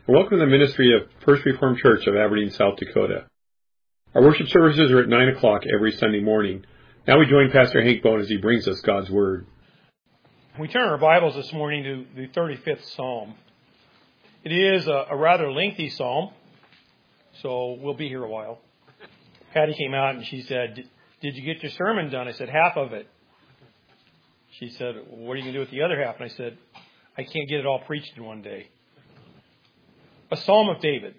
Welcome to the ministry of First Reformed Church of Aberdeen, South Dakota. Our worship services are at 9 o'clock every Sunday morning. Now we join Pastor Hank Bone as he brings us God's Word. We turn our Bibles this morning to the 35th Psalm. It is a rather lengthy psalm, so we'll be here a while. Patty came out and she said, "Did you get your sermon done?" I said, "Half of it." She said, "What are you going to do with the other half?" And I said, "I can't get it all preached in one day." A Psalm of David.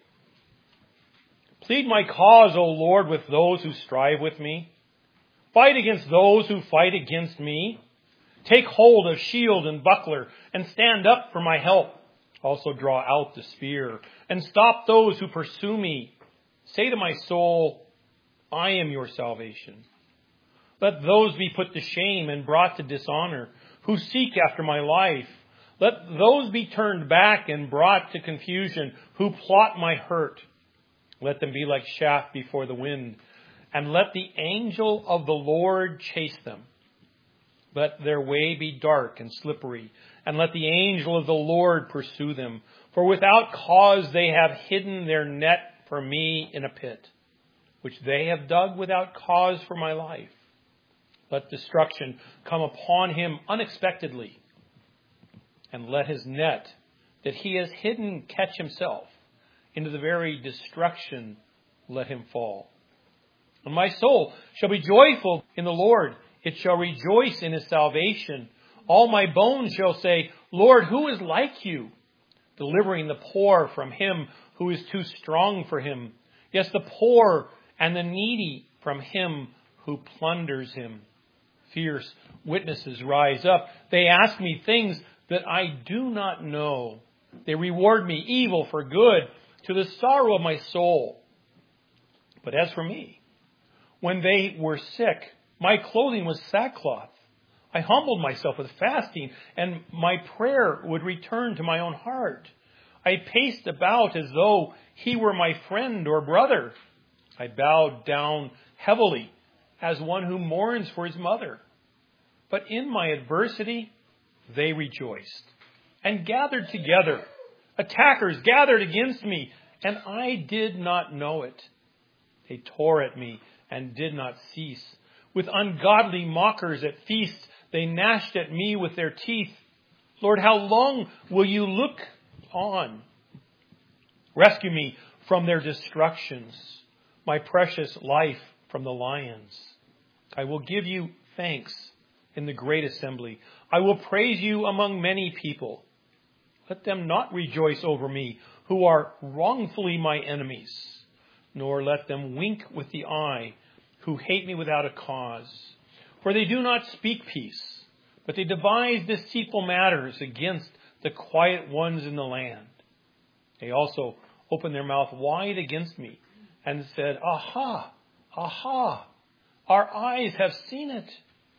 Plead my cause, O Lord, with those who strive with me. Fight against those who fight against me. Take hold of shield and buckler and stand up for my help. Also draw out the spear and stop those who pursue me. Say to my soul, I am your salvation. Let those be put to shame and brought to dishonor who seek after my life. Let those be turned back and brought to confusion who plot my hurt. Let them be like chaff before the wind, and let the angel of the Lord chase them. Let their way be dark and slippery, and let the angel of the Lord pursue them. For without cause they have hidden their net for me in a pit, which they have dug without cause for my life. Let destruction come upon him unexpectedly, and let his net that he has hidden catch himself. Into the very destruction let him fall. And my soul shall be joyful in the Lord. It shall rejoice in his salvation. All my bones shall say, Lord, who is like you? Delivering the poor from him who is too strong for him. Yes, the poor and the needy from him who plunders him. Fierce witnesses rise up. They ask me things that I do not know. They reward me evil for good, to the sorrow of my soul. But as for me, when they were sick, my clothing was sackcloth. I humbled myself with fasting, and my prayer would return to my own heart. I paced about as though he were my friend or brother. I bowed down heavily as one who mourns for his mother. But in my adversity, they rejoiced and gathered together. Attackers gathered against me, and I did not know it. They tore at me and did not cease. With ungodly mockers at feasts, they gnashed at me with their teeth. Lord, how long will you look on? Rescue me from their destructions, my precious life from the lions. I will give you thanks in the great assembly. I will praise you among many people. Let them not rejoice over me who are wrongfully my enemies, nor let them wink with the eye who hate me without a cause. For they do not speak peace, but they devise deceitful matters against the quiet ones in the land. They also opened their mouth wide against me and said, Aha, aha, our eyes have seen it.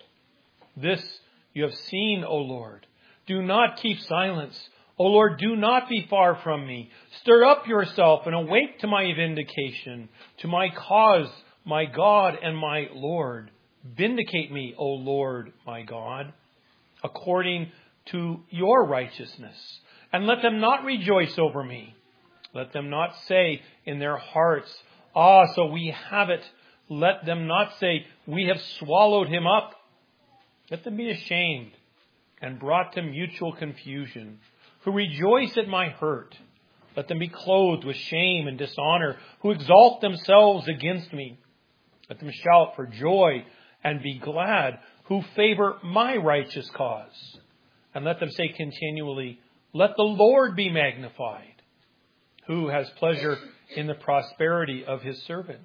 This you have seen, O Lord. Do not keep silence. O Lord, do not be far from me. Stir up yourself and awake to my vindication, to my cause, my God and my Lord. Vindicate me, O Lord, my God, according to your righteousness. And let them not rejoice over me. Let them not say in their hearts, so we have it. Let them not say, we have swallowed him up. Let them be ashamed and brought to mutual confusion, who rejoice at my hurt. Let them be clothed with shame and dishonor, who exalt themselves against me. Let them shout for joy and be glad, who favor my righteous cause. And let them say continually, let the Lord be magnified, who has pleasure in the prosperity of his servant.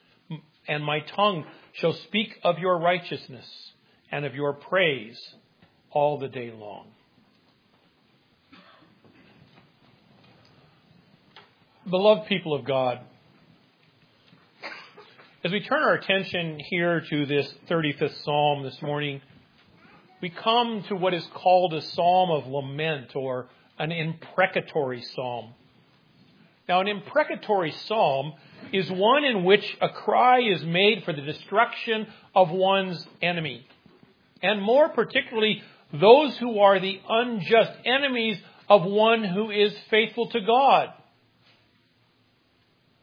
And my tongue shall speak of your righteousness and of your praise all the day long. Beloved people of God, as we turn our attention here to this 35th Psalm this morning, we come to what is called a psalm of lament or an imprecatory psalm. Now, an imprecatory psalm is one in which a cry is made for the destruction of one's enemy, and more particularly those who are the unjust enemies of one who is faithful to God.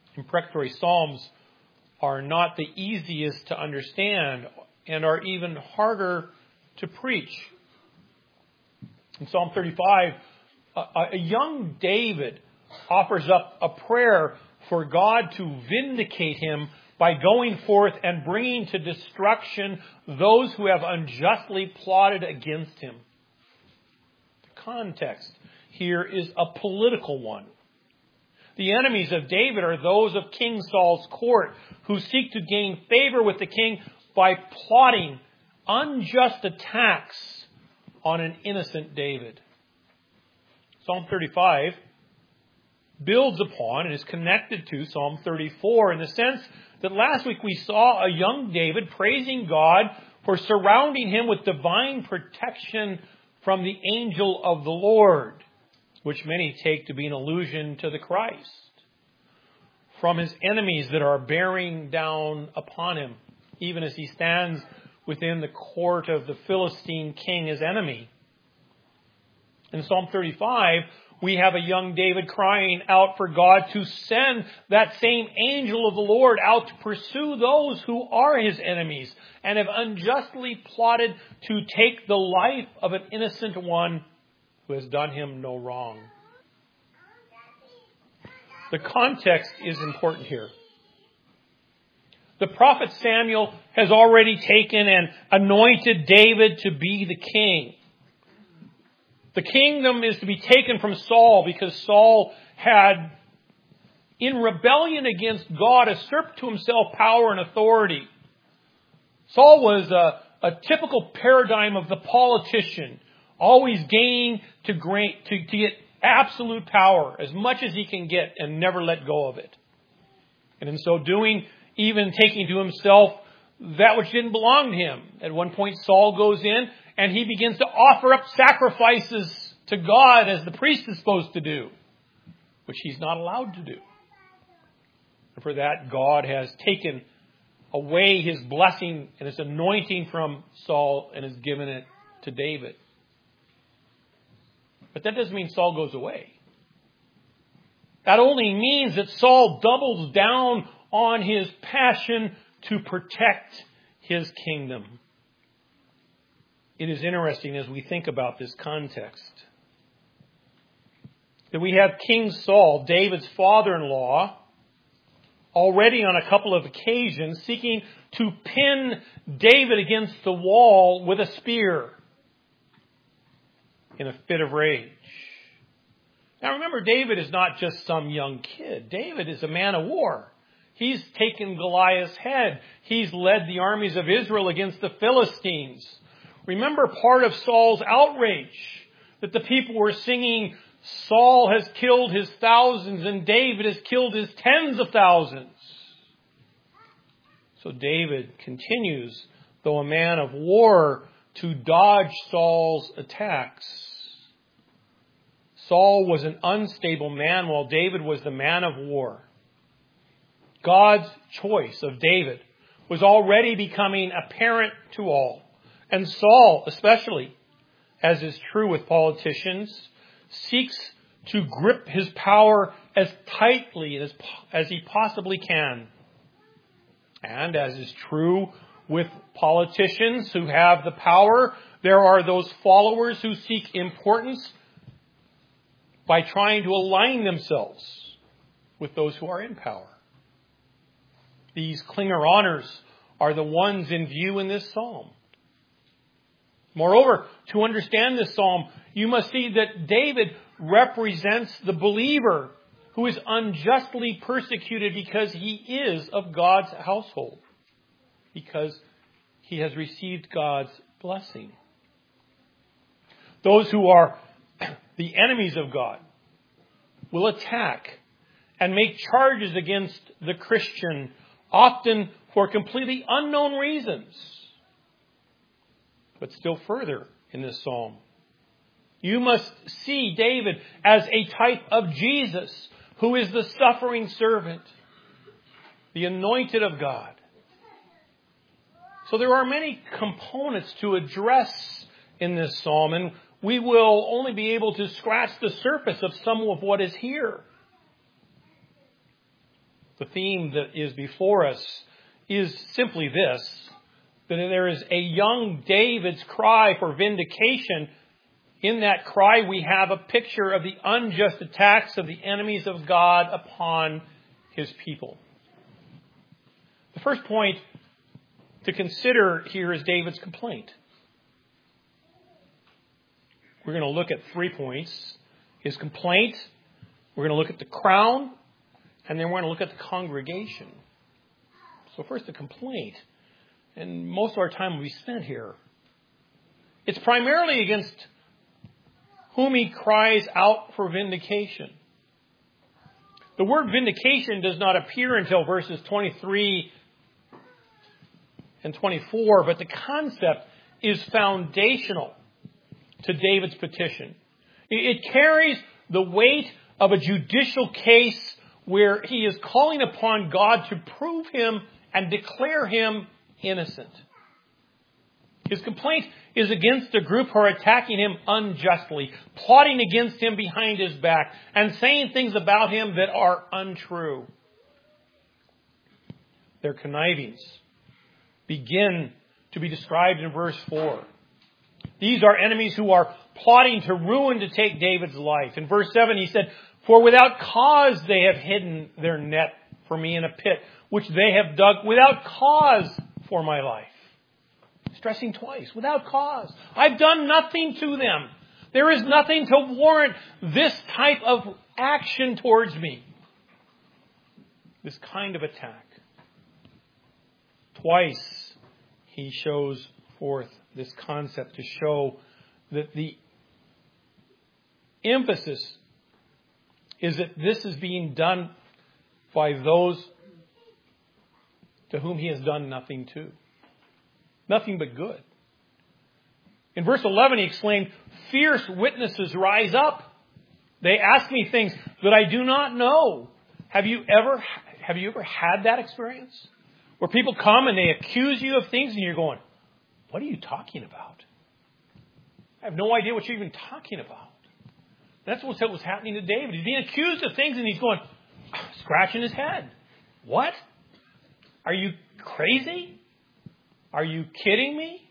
Imprecatory psalms are not the easiest to understand and are even harder to preach. In Psalm 35, a young David offers up a prayer for God to vindicate him by going forth and bringing to destruction those who have unjustly plotted against him. The context here is a political one. The enemies of David are those of King Saul's court who seek to gain favor with the king by plotting unjust attacks on an innocent David. Psalm 35 builds upon and is connected to Psalm 34 in the sense that last week we saw a young David praising God for surrounding him with divine protection from the angel of the Lord, which many take to be an allusion to the Christ, from his enemies that are bearing down upon him, even as he stands within the court of the Philistine king, his enemy. In Psalm 35, we have a young David crying out for God to send that same angel of the Lord out to pursue those who are his enemies and have unjustly plotted to take the life of an innocent one who has done him no wrong. The context is important here. The prophet Samuel has already taken and anointed David to be the king. The kingdom is to be taken from Saul because Saul had, in rebellion against God, usurped to himself power and authority. Saul was a typical paradigm of the politician, always gaining to get absolute power, as much as he can get, and never let go of it. And in so doing, even taking to himself that which didn't belong to him. At one point, Saul goes in and he begins to offer up sacrifices to God as the priest is supposed to do, which he's not allowed to do. And for that, God has taken away his blessing and his anointing from Saul and has given it to David. But that doesn't mean Saul goes away. That only means that Saul doubles down on his passion to protect his kingdom. It is interesting as we think about this context that we have King Saul, David's father-in-law, already on a couple of occasions seeking to pin David against the wall with a spear in a fit of rage. Now remember, David is not just some young kid. David is a man of war. He's taken Goliath's head. He's led the armies of Israel against the Philistines. Remember part of Saul's outrage, that the people were singing, Saul has killed his thousands and David has killed his tens of thousands. So David continues, though a man of war, to dodge Saul's attacks. Saul was an unstable man while David was the man of war. God's choice of David was already becoming apparent to all. And Saul, especially, as is true with politicians, seeks to grip his power as tightly as he possibly can. And as is true with politicians who have the power, there are those followers who seek importance by trying to align themselves with those who are in power. These clinger-oners are the ones in view in this psalm. Moreover, to understand this psalm, you must see that David represents the believer who is unjustly persecuted because he is of God's household, because he has received God's blessing. Those who are the enemies of God will attack and make charges against the Christian, often for completely unknown reasons. But still further in this psalm, you must see David as a type of Jesus, who is the suffering servant, the anointed of God. So there are many components to address in this psalm, and we will only be able to scratch the surface of some of what is here. The theme that is before us is simply this, that there is a young David's cry for vindication. In that cry, we have a picture of the unjust attacks of the enemies of God upon His people. The first point to consider here is David's complaint. We're going to look at 3 points. His complaint, we're going to look at the crown, and then we're going to look at the congregation. So first the complaint. And most of our time will be spent here. It's primarily against whom he cries out for vindication. The word vindication does not appear until verses 23 and 24, but the concept is foundational to David's petition. It carries the weight of a judicial case where he is calling upon God to prove him and declare him innocent. His complaint is against a group who are attacking him unjustly, plotting against him behind his back, and saying things about him that are untrue. Their connivings begin to be described in verse 4. These are enemies who are plotting to ruin, to take David's life. In verse 7 he said, "For without cause they have hidden their net for me in a pit, which they have dug without cause for my life." Stressing twice, without cause. I've done nothing to them. There is nothing to warrant this type of action towards me. This kind of attack. Twice he shows forth this concept to show that the emphasis is that this is being done by those to whom he has done nothing to. Nothing but good. In verse 11 he exclaimed, "Fierce witnesses rise up. They ask me things that I do not know." Have you ever had that experience? Where people come and they accuse you of things and you're going, "What are you talking about? I have no idea what you're even talking about." That's what was happening to David. He's being accused of things and he's going, scratching his head. What? Are you crazy? Are you kidding me?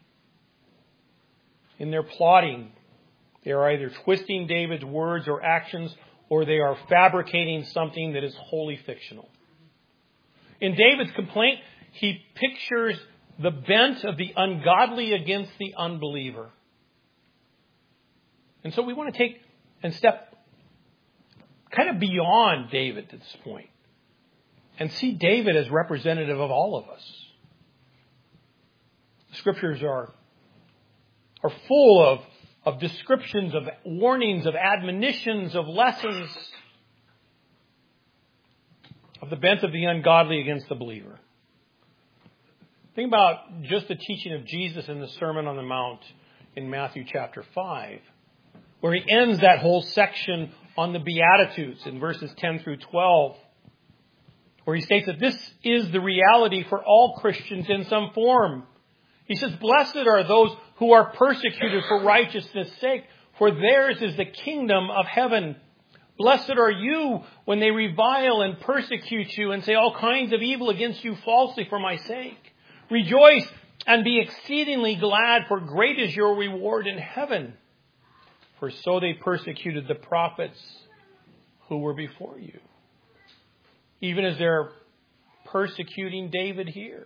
In their plotting, they are either twisting David's words or actions, or they are fabricating something that is wholly fictional. In David's complaint, he pictures the bent of the ungodly against the unbeliever. And so we want to take and step kind of beyond David at this point and see David as representative of all of us. The Scriptures are full of descriptions, of warnings, of admonitions, of lessons of the bent of the ungodly against the believer. Think about just the teaching of Jesus in the Sermon on the Mount in Matthew chapter 5, where he ends that whole section on the Beatitudes in verses 10 through 12, where he states that this is the reality for all Christians in some form. He says, "Blessed are those who are persecuted for righteousness' sake, for theirs is the kingdom of heaven. Blessed are you when they revile and persecute you and say all kinds of evil against you falsely for my sake. Rejoice and be exceedingly glad, for great is your reward in heaven. For so they persecuted the prophets who were before you." Even as they're persecuting David here.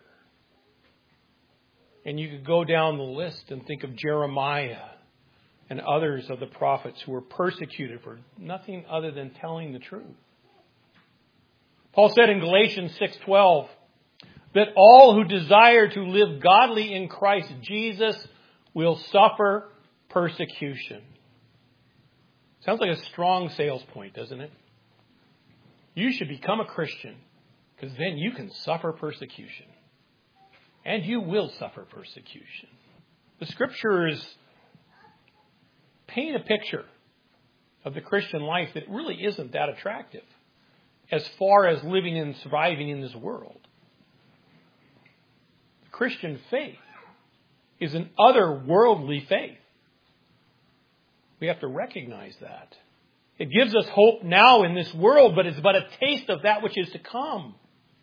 And you could go down the list and think of Jeremiah and others of the prophets who were persecuted for nothing other than telling the truth. Paul said in Galatians 6:12 that all who desire to live godly in Christ Jesus will suffer persecution. Sounds like a strong sales point, doesn't it? You should become a Christian because then you can suffer persecution. And you will suffer persecution. The Scriptures paint a picture of the Christian life that really isn't that attractive as far as living and surviving in this world. The Christian faith is an otherworldly faith. We have to recognize that. It gives us hope now in this world, but it's but a taste of that which is to come.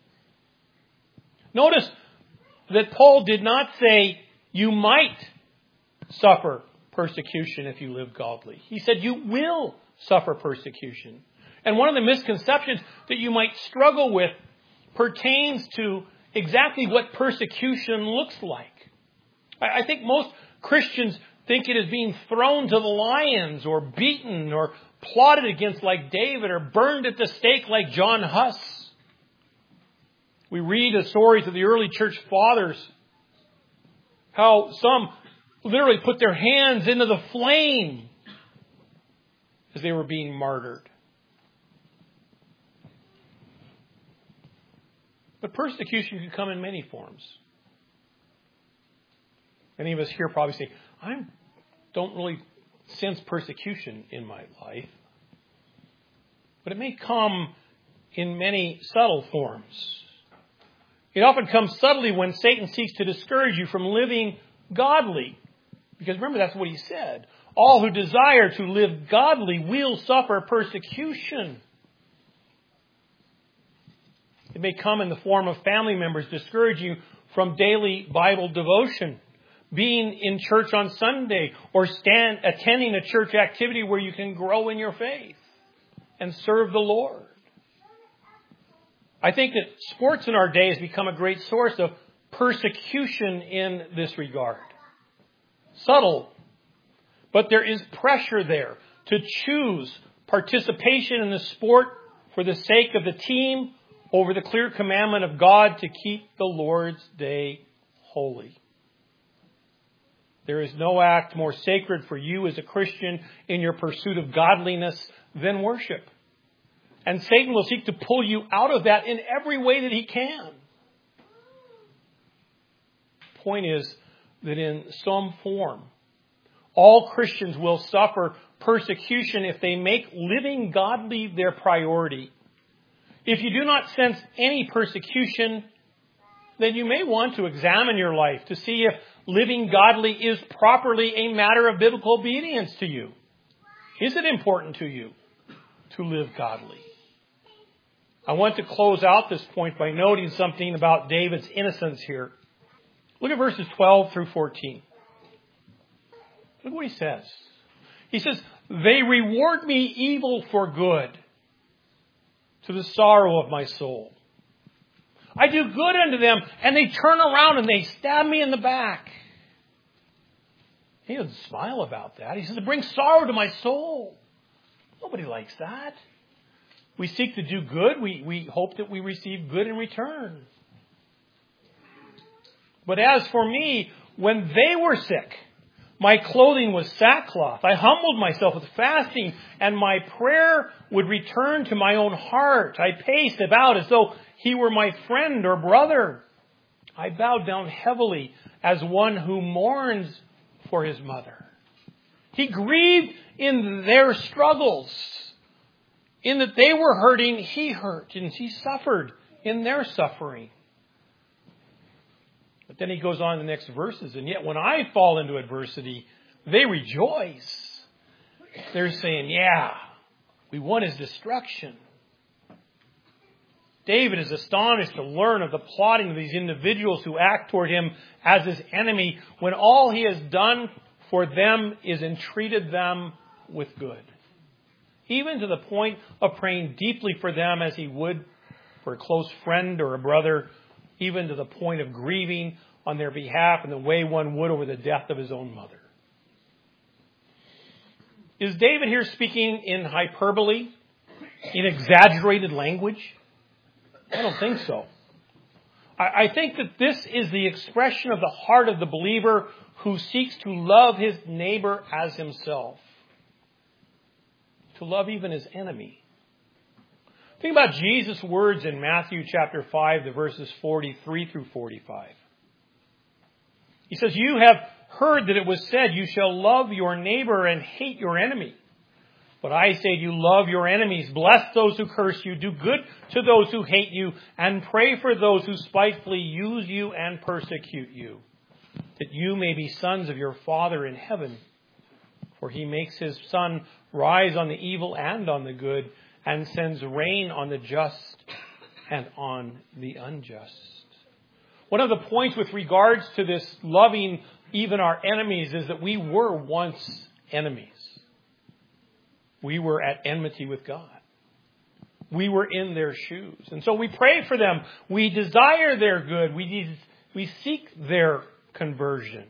Notice that Paul did not say, you might suffer persecution if you live godly. He said, you will suffer persecution. And one of the misconceptions that you might struggle with pertains to exactly what persecution looks like. I think most Christians think it is being thrown to the lions or beaten or plotted against like David or burned at the stake like John Huss. We read the stories of the early church fathers, how some literally put their hands into the flame as they were being martyred. But persecution can come in many forms. Many of us here probably say, I don't really sense persecution in my life. But it may come in many subtle forms. It often comes subtly when Satan seeks to discourage you from living godly. Because remember, that's what he said. All who desire to live godly will suffer persecution. It may come in the form of family members discouraging you from daily Bible devotion, being in church on Sunday, or attending a church activity where you can grow in your faith and serve the Lord. I think that sports in our day has become a great source of persecution in this regard. Subtle, but there is pressure there to choose participation in the sport for the sake of the team over the clear commandment of God to keep the Lord's day holy. There is no act more sacred for you as a Christian in your pursuit of godliness than worship. And Satan will seek to pull you out of that in every way that he can. The point is that in some form, all Christians will suffer persecution if they make living godly their priority. If you do not sense any persecution, then you may want to examine your life to see if living godly is properly a matter of biblical obedience to you. Is it important to you to live godly? I want to close out this point by noting something about David's innocence here. Look at verses 12 through 14. Look what he says. He says, they reward me evil for good, to the sorrow of my soul. I do good unto them, and they turn around and they stab me in the back. He doesn't smile about that. He says, it brings sorrow to my soul. Nobody likes that. We seek to do good. We hope that we receive good in return. But as for me, when they were sick, my clothing was sackcloth. I humbled myself with fasting, and my prayer would return to my own heart. I paced about as though he were my friend or brother. I bowed down heavily as one who mourns for his mother. He grieved in their struggles. In that they were hurting, he hurt, and he suffered in their suffering. But then he goes on in the next verses, and yet when I fall into adversity, they rejoice. They're saying, yeah, we want his destruction. David is astonished to learn of the plotting of these individuals who act toward him as his enemy when all he has done for them is entreated them with good. Even to the point of praying deeply for them as he would for a close friend or a brother, even to the point of grieving on their behalf in the way one would over the death of his own mother. Is David here speaking in hyperbole, in exaggerated language? I don't think so. I think that this is the expression of the heart of the believer who seeks to love his neighbor as himself. To love even his enemy. Think about Jesus' words in Matthew chapter 5, the verses 43 through 45. He says, you have heard that it was said, you shall love your neighbor and hate your enemy. But I say to you, love your enemies, bless those who curse you, do good to those who hate you, and pray for those who spitefully use you and persecute you, that you may be sons of your Father in heaven. For he makes his sun rise on the evil and on the good, and sends rain on the just and on the unjust. One of the points with regards to this loving even our enemies is that we were once enemies. We were at enmity with God. We were in their shoes. And so we pray for them. We desire their good. We seek their conversion.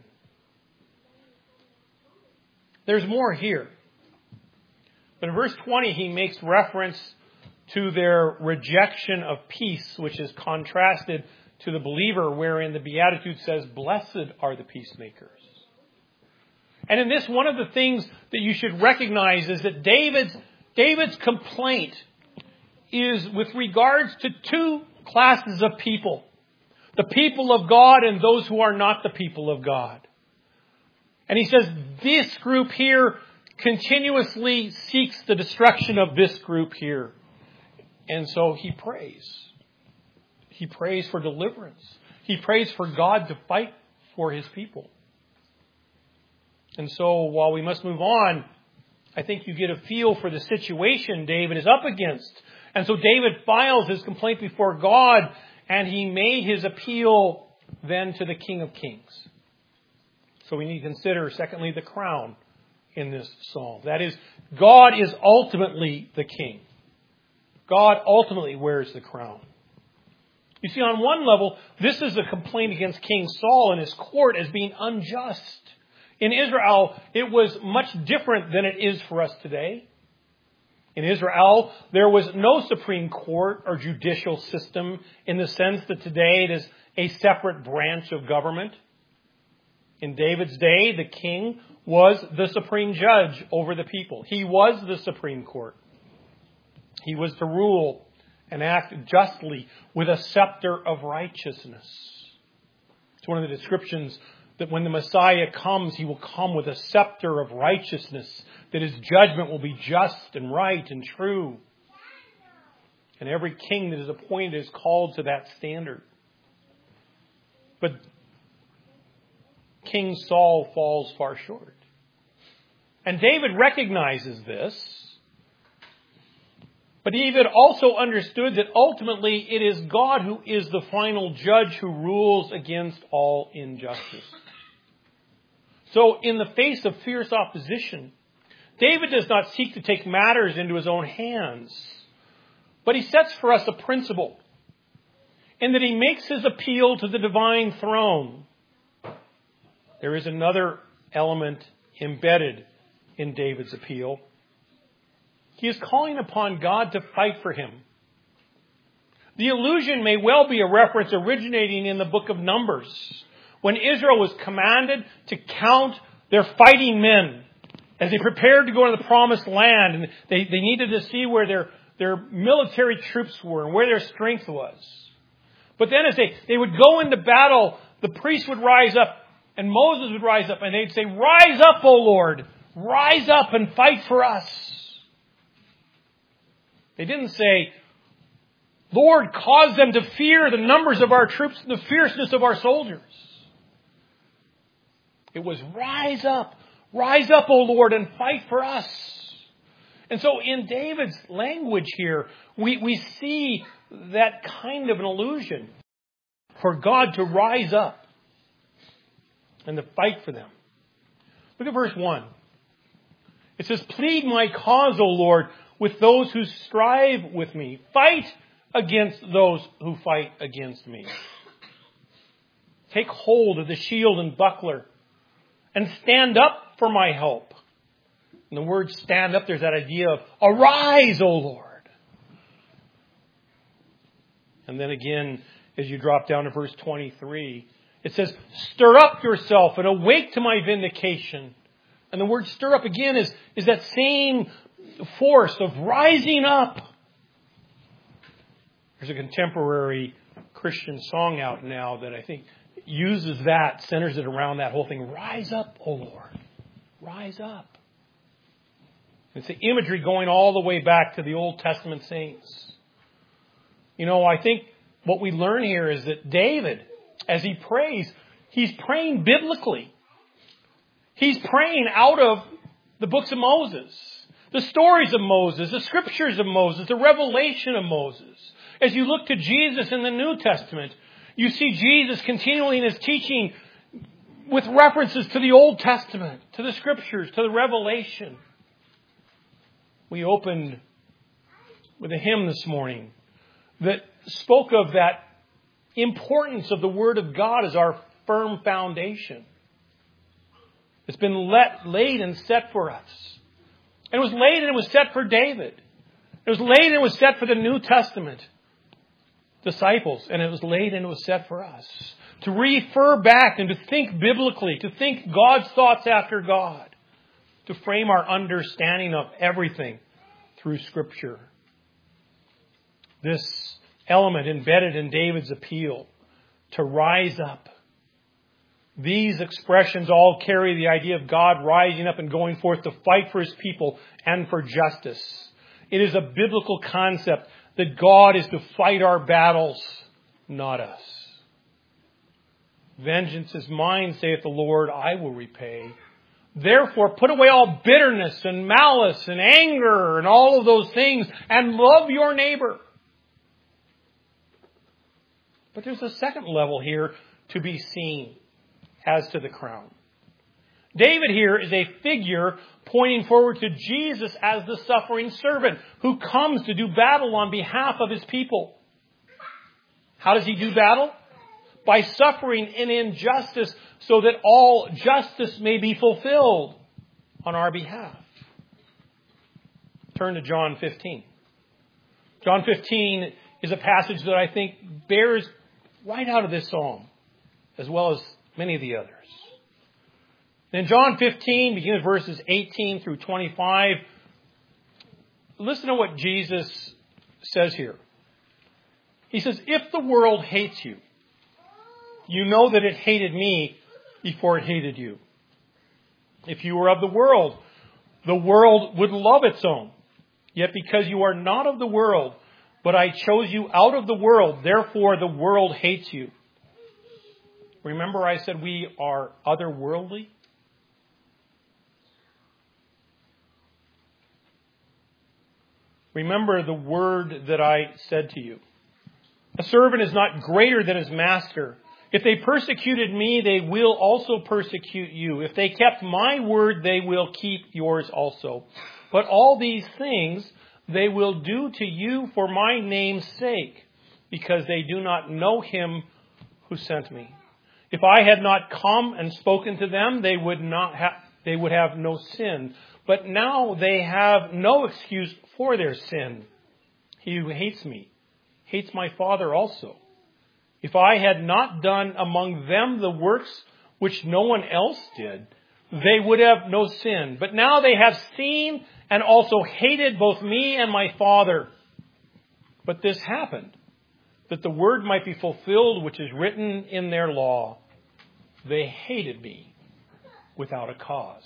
There's more here. But in verse 20, he makes reference to their rejection of peace, which is contrasted to the believer, wherein the Beatitude says, "Blessed are the peacemakers." And in this, one of the things that you should recognize is that David's complaint is with regards to two classes of people. The people of God and those who are not the people of God. And he says this group here continuously seeks the destruction of this group here. And so he prays. He prays for deliverance. He prays for God to fight for his people. And so while we must move on, I think you get a feel for the situation David is up against. And so David files his complaint before God, and he made his appeal then to the King of Kings. So we need to consider, secondly, the crown in this psalm. That is, God is ultimately the king. God ultimately wears the crown. You see, on one level, this is a complaint against King Saul and his court as being unjust. In Israel, it was much different than it is for us today. In Israel, there was no Supreme Court or judicial system in the sense that today it is a separate branch of government. In David's day, the king was the supreme judge over the people. He was the Supreme Court. He was to rule and act justly with a scepter of righteousness. It's one of the descriptions that when the Messiah comes, he will come with a scepter of righteousness, that his judgment will be just and right and true. And every king that is appointed is called to that standard. But King Saul falls far short. And David recognizes this. But David also understood that ultimately it is God who is the final judge who rules against all injustice. So in the face of fierce opposition, David does not seek to take matters into his own hands. But he sets for us a principle in that he makes his appeal to the divine throne. There is another element embedded in David's appeal. He is calling upon God to fight for him. The allusion may well be a reference originating in the book of Numbers, when Israel was commanded to count their fighting men as they prepared to go into the promised land. And they needed to see where their military troops were and where their strength was. But then as they would go into battle, the priests would rise up and Moses would rise up and they'd say, "Rise up, O Lord, rise up and fight for us." They didn't say, "Lord, cause them to fear the numbers of our troops and the fierceness of our soldiers." It was, rise up, O Lord, and fight for us. And so in David's language here, we see that kind of an allusion for God to rise up and to fight for them. Look at verse 1. It says, "Plead my cause, O Lord, with those who strive with me. Fight against those who fight against me. Take hold of the shield and buckler and stand up for my help." In the word stand up, there's that idea of arise, O Lord. And then again, as you drop down to verse 23, it says, "Stir up yourself and awake to my vindication." And the word stir up again is that same force of rising up. There's a contemporary Christian song out now that I think uses that, centers it around that whole thing. Rise up, O Lord. Rise up. It's the imagery going all the way back to the Old Testament saints. You know, I think what we learn here is that David, as he prays, he's praying biblically. He's praying out of the books of Moses, the stories of Moses, the scriptures of Moses, the revelation of Moses. As you look to Jesus in the New Testament, you see Jesus continually in his teaching with references to the Old Testament, to the scriptures, to the revelation. We opened with a hymn this morning that spoke of that importance of the Word of God as our firm foundation. It's been laid and set for us. And it was laid and it was set for David. It was laid and it was set for the New Testament disciples. And it was laid and it was set for us. To refer back and to think biblically, to think God's thoughts after God. To frame our understanding of everything through Scripture. This element embedded in David's appeal to rise up. These expressions all carry the idea of God rising up and going forth to fight for his people and for justice. It is a biblical concept that God is to fight our battles, not us. Vengeance is mine, saith the Lord, I will repay. Therefore, put away all bitterness and malice and anger and all of those things and love your neighbor. But there's a second level here to be seen as to the crown. David here is a figure pointing forward to Jesus as the suffering servant who comes to do battle on behalf of his people. How does he do battle? By suffering in injustice so that all justice may be fulfilled on our behalf. Turn to John 15. John 15 is a passage that I think bears right out of this psalm, as well as many of the others. In John 15, beginning with verses 18 through 25, listen to what Jesus says here. He says, if the world hates you, you know that it hated me before it hated you. If you were of the world would love its own. Yet because you are not of the world, but I chose you out of the world, therefore the world hates you. Remember I said we are otherworldly? Remember the word that I said to you. A servant is not greater than his master. If they persecuted me, they will also persecute you. If they kept my word, they will keep yours also. But all these things they will do to you for my name's sake, because they do not know him who sent me. If I had not come and spoken to them, they would have no sin. But now they have no excuse for their sin. He who hates me hates my Father also. If I had not done among them the works which no one else did, they would have no sin. But now they have seen and also hated both me and my Father. But this happened, that the word might be fulfilled which is written in their law. They hated me without a cause.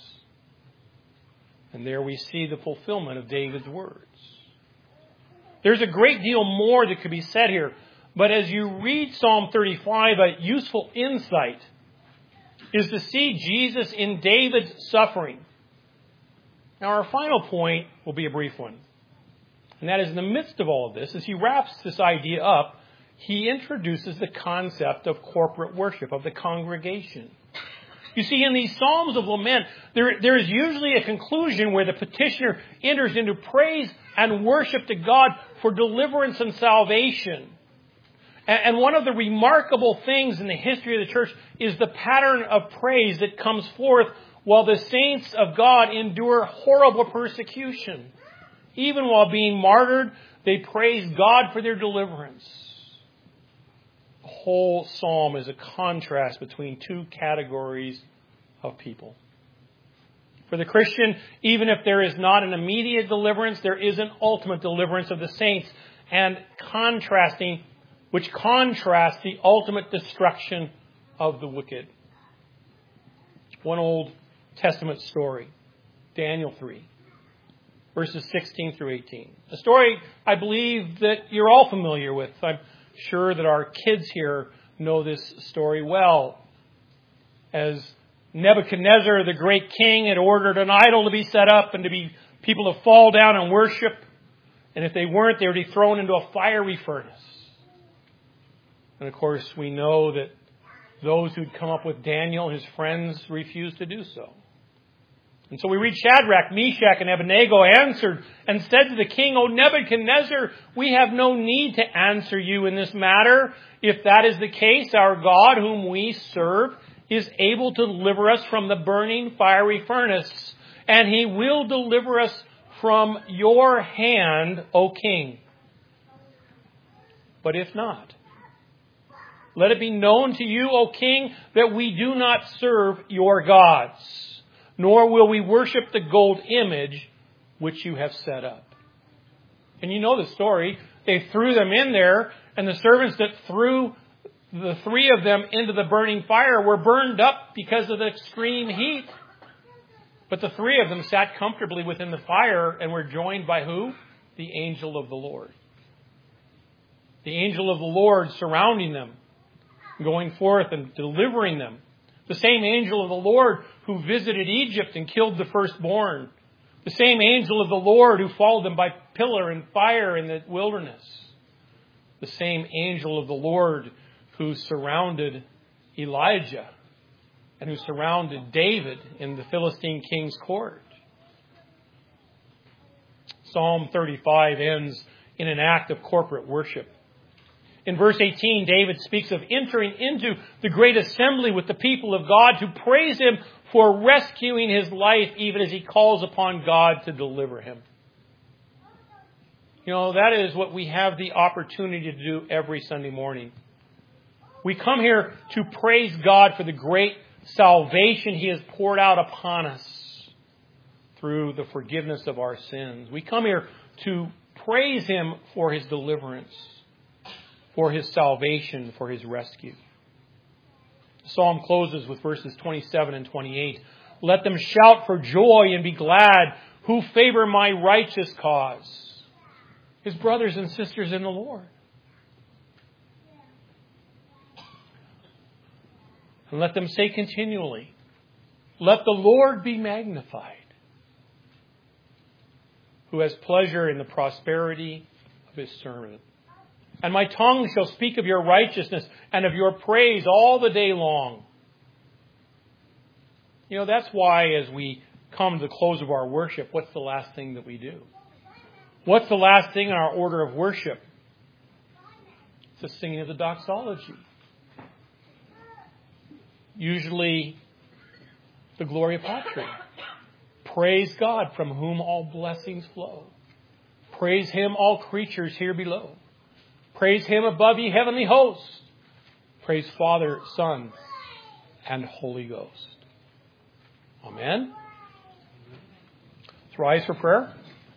And there we see the fulfillment of David's words. There's a great deal more that could be said here. But as you read Psalm 35, a useful insight is to see Jesus in David's suffering. Now our final point will be a brief one. And that is, in the midst of all of this, as he wraps this idea up, he introduces the concept of corporate worship, of the congregation. You see, in these Psalms of Lament, there is usually a conclusion where the petitioner enters into praise and worship to God for deliverance and salvation. And one of the remarkable things in the history of the church is the pattern of praise that comes forth while the saints of God endure horrible persecution. Even while being martyred, they praise God for their deliverance. The whole psalm is a contrast between two categories of people. For the Christian, even if there is not an immediate deliverance, there is an ultimate deliverance of the saints, and which contrasts the ultimate destruction of the wicked. One Old Testament story, Daniel 3, verses 16 through 18. A story I believe that you're all familiar with. I'm sure that our kids here know this story well. As Nebuchadnezzar, the great king, had ordered an idol to be set up and to be people to fall down and worship. And if they weren't, they would be thrown into a fiery furnace. And of course, we know that those who'd come up with Daniel, his friends, refused to do so. And so we read Shadrach, Meshach, and Abednego answered and said to the king, O Nebuchadnezzar, we have no need to answer you in this matter. If that is the case, our God, whom we serve, is able to deliver us from the burning fiery furnace, and he will deliver us from your hand, O king. But if not, let it be known to you, O king, that we do not serve your gods, nor will we worship the gold image which you have set up. And you know the story. They threw them in there, and the servants that threw the three of them into the burning fire were burned up because of the extreme heat. But the three of them sat comfortably within the fire and were joined by who? The angel of the Lord. The angel of the Lord surrounding them, going forth and delivering them. The same angel of the Lord who visited Egypt and killed the firstborn. The same angel of the Lord who followed them by pillar and fire in the wilderness. The same angel of the Lord who surrounded Elijah and who surrounded David in the Philistine king's court. Psalm 35 ends in an act of corporate worship. In verse 18, David speaks of entering into the great assembly with the people of God to praise him for rescuing his life, even as he calls upon God to deliver him. You know, that is what we have the opportunity to do every Sunday morning. We come here to praise God for the great salvation he has poured out upon us through the forgiveness of our sins. We come here to praise him for his deliverance, for his salvation, for his rescue. The psalm closes with verses 27 and 28. Let them shout for joy and be glad who favor my righteous cause. His brothers and sisters in the Lord. And let them say continually, let the Lord be magnified, who has pleasure in the prosperity of his servant. And my tongue shall speak of your righteousness and of your praise all the day long. You know, that's why as we come to the close of our worship, what's the last thing that we do? What's the last thing in our order of worship? It's the singing of the doxology. Usually the Gloria Patri. Praise God from whom all blessings flow. Praise him all creatures here below. Praise him above ye heavenly hosts. Praise Father, Son, and Holy Ghost. Amen. Let's rise for prayer.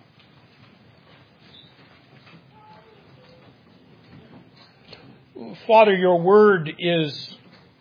Father, your word is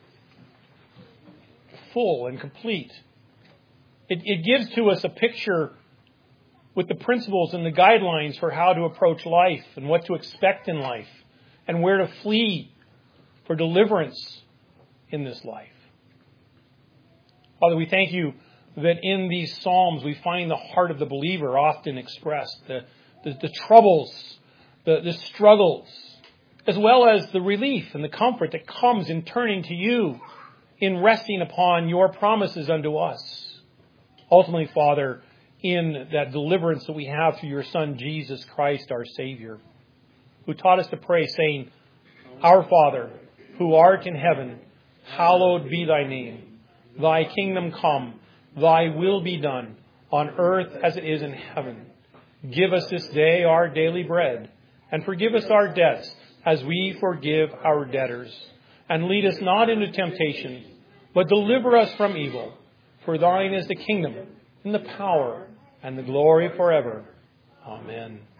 full and complete. It gives to us a picture with the principles and the guidelines for how to approach life and what to expect in life and where to flee for deliverance in this life. Father, we thank you that in these Psalms we find the heart of the believer often expressed, the troubles, the struggles, as well as the relief and the comfort that comes in turning to you, in resting upon your promises unto us. Ultimately, Father, in that deliverance that we have through your Son, Jesus Christ, our Savior, who taught us to pray, saying, Our Father, who art in heaven, hallowed be thy name. Thy kingdom come, thy will be done, on earth as it is in heaven. Give us this day our daily bread, and forgive us our debts, as we forgive our debtors. And lead us not into temptation, but deliver us from evil. For thine is the kingdom, and the power, and the glory forever. Amen.